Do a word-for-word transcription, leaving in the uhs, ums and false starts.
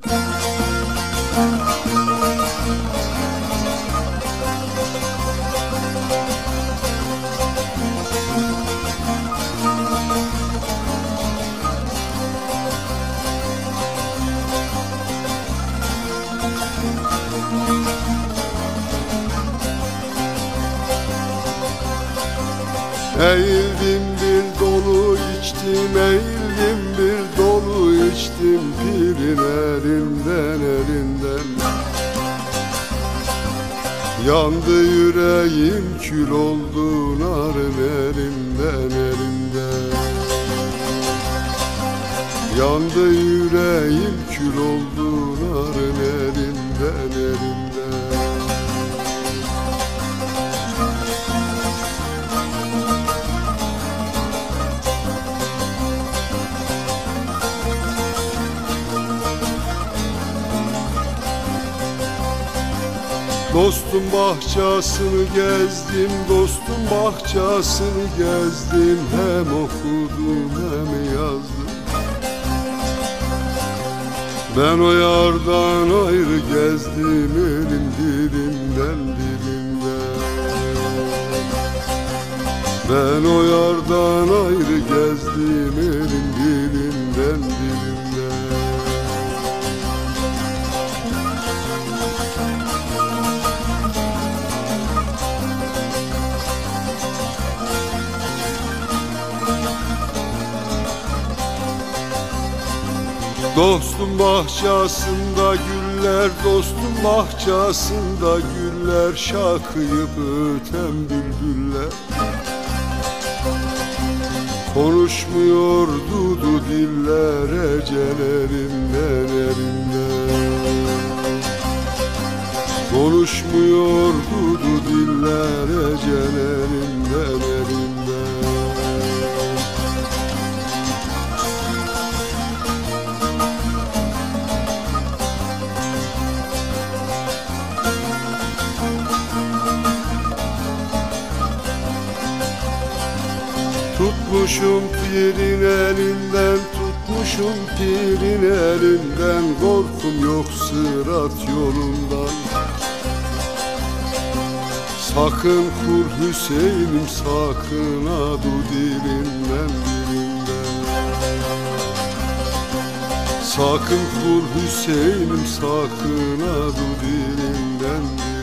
Eğildim bir dolu içtim, eğildim bir dolu içtim pirin elinden elinden. Yandı yüreğim, kül oldu narın elinden elinden. Yandı yüreğim, kül oldu narın elinden elinden. Dostum bahçesini gezdim, dostum bahçesini gezdim. Hem okudum hem yazdım. Ben o yardan ayrı gezdim, elim dilimden dilimden. Ben o yardan ayrı gezdim, elim dilimden dilimden. Dostum bahçesinde güller, dostum bahçesinde güller, şakıyıp öten bülbüller. Konuşmuyor dudu diller, ecelerimden elimden. Konuşmuyor dudu diller, ecelerimden elimden. Tutmuşum pirin elinden, tutmuşum pirin elinden. Korkum yok sırat yolundan. Sakın kur Hüseyin'im, sakın adu dilinden dilinden. Sakın kur Hüseyin'im, sakın adu dilinden dilinden.